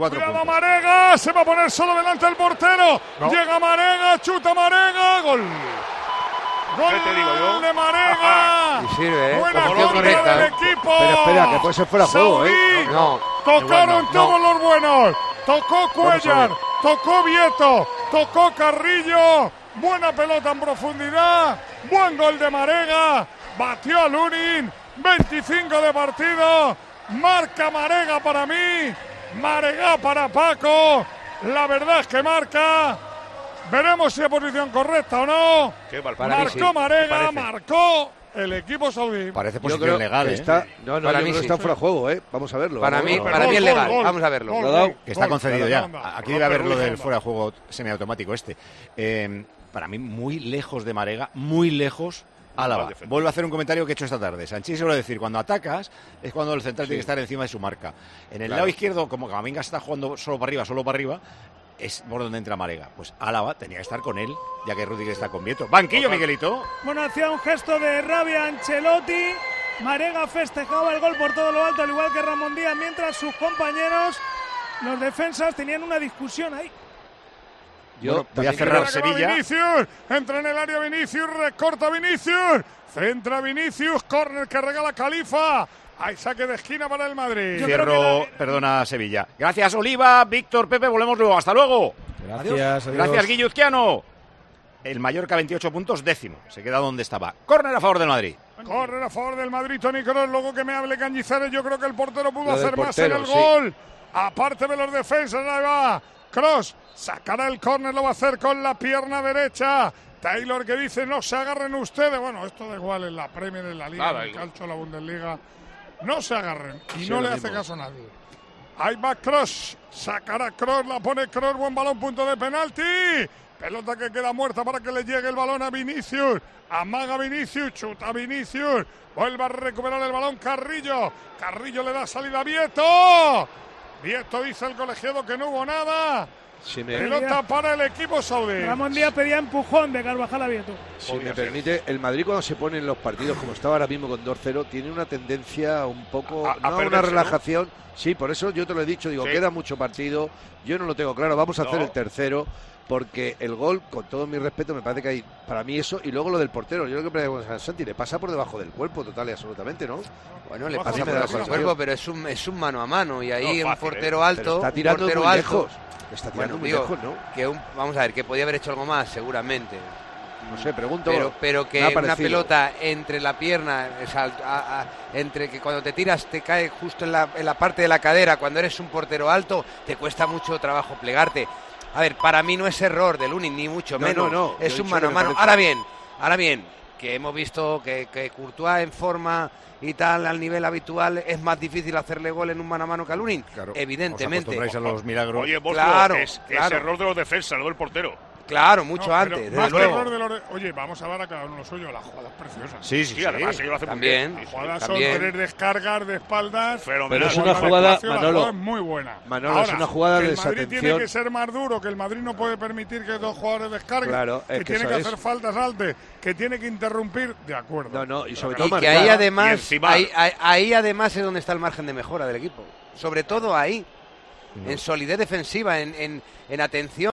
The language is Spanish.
Cuidado Marega, se va a poner solo delante del portero. No. Llega Marega, chuta Marega, gol. Gol te digo yo? de Marega. Y sirve, Buena contra del equipo. Pero espera, que puede ser fuera de juego, No. Tocaron todos los buenos. Tocó Cuellar, tocó Vieto, tocó Carrillo. Buena pelota en profundidad. Buen gol de Marega. Batió a Lunin. 25 de partido. Marca Marega para mí. Marega para Paco. La verdad es que marca. Veremos si es posición correcta o no. Marcó Marega, marcó el equipo saudí. Parece posición legal, está, No, yo creo que está fuera de juego, Vamos a verlo. Para mí es legal, vamos a verlo. Que está concedido ya. Aquí debe haber lo del fuera de juego semiautomático para mí muy lejos de Marega, muy lejos. Álava. Vuelvo a hacer un comentario que he hecho esta tarde. Sanchís suele decir, cuando atacas es cuando el central tiene que estar encima de su marca. En el lado izquierdo, como Camavinga está jugando solo para arriba, es por donde entra Marega. Pues Álava tenía que estar con él, ya que Rudiger está con Vieto. Banquillo, Miguelito. Bueno, hacía un gesto de rabia Ancelotti. Marega festejaba el gol por todo lo alto, al igual que Ramón Díaz, mientras sus compañeros, los defensas, tenían una discusión ahí. Yo voy a cerrar Sevilla. Vinicius, entra en el área Vinicius, recorta Vinicius, centra Vinicius, córner que regala Califa. Hay saque de esquina para el Madrid. Cierro, perdona, Sevilla. Gracias, Oliva, Víctor, Pepe, volvemos luego. Hasta luego. Gracias. Gracias, Guilluzquiano. El Mallorca 28 puntos, 10º. Se queda donde estaba. Córner a favor del Madrid. Córner a favor del Madrid, Toni Kroos. Luego que me hable Cañizares, yo creo que el portero pudo hacer más en el gol. Aparte de los defensas, ahí va. Kroos sacará el córner, lo va a hacer con la pierna derecha. Taylor que dice, no se agarren ustedes. Bueno, esto da igual en la Premier, en la Liga, en el Calcio, en la Bundesliga. No se agarren. Y no le hace caso a nadie. Ahí va Kroos. Sacará Kroos, la pone Kroos. Buen balón, punto de penalti. Pelota que queda muerta para que le llegue el balón a Vinicius. Amaga Vinicius, chuta Vinicius. Vuelve a recuperar el balón Carrillo. Carrillo le da salida a Vieto. Vieto dice el colegiado que no hubo nada. Pelota para el equipo saudí. Ramón Díaz pedía empujón de Carvajal a Vieto. Si me permite, el Madrid cuando se pone en los partidos como está ahora mismo con 2-0 tiene una tendencia un poco a una relajación, ¿no? Sí, por eso yo te lo he dicho, digo, queda mucho partido, yo no lo tengo claro, vamos a hacer el tercero, porque el gol, con todo mi respeto, me parece que hay para mí eso, y luego lo del portero, yo creo que a Santi le pasa por debajo del cuerpo total y absolutamente, ¿no? Bueno, le pasa por debajo del cuerpo, pero es un mano a mano, y ahí un portero alto, pero está tirando muy lejos. Está tirando muy lejos, ¿no? Vamos a ver, que podía haber hecho algo más, seguramente. No sé, pregunto. Pero que una pelota entre la pierna, entre que cuando te tiras te cae justo en la parte de la cadera, cuando eres un portero alto, te cuesta mucho trabajo plegarte. A ver, para mí no es error de Lunin, ni mucho menos. No. Es un mano a mano. Ahora bien, que hemos visto que Courtois en forma y tal, al nivel habitual, es más difícil hacerle gol en un mano a mano que a Lunin, claro, evidentemente. Os acostumbráis a los milagros. Oye, vos claro, es error de los defensas, no del portero. Claro, mucho antes, desde luego. Oye, vamos a dar a cada uno lo suyo, las jugadas preciosas. Sí, además ellos lo hacen también. Las jugadas son tener descargas de espaldas. Pero es una jugada, Manolo, es muy buena. Manolo, ahora, es una jugada de desatención. El Madrid tiene que ser más duro, que el Madrid no puede permitir que dos jugadores descarguen, claro, que tiene que hacer faltas altas, que tiene que interrumpir, de acuerdo. No, y sobre todo que ahí además es donde está el margen de mejora del equipo. Sobre todo ahí, en solidez defensiva, en atención.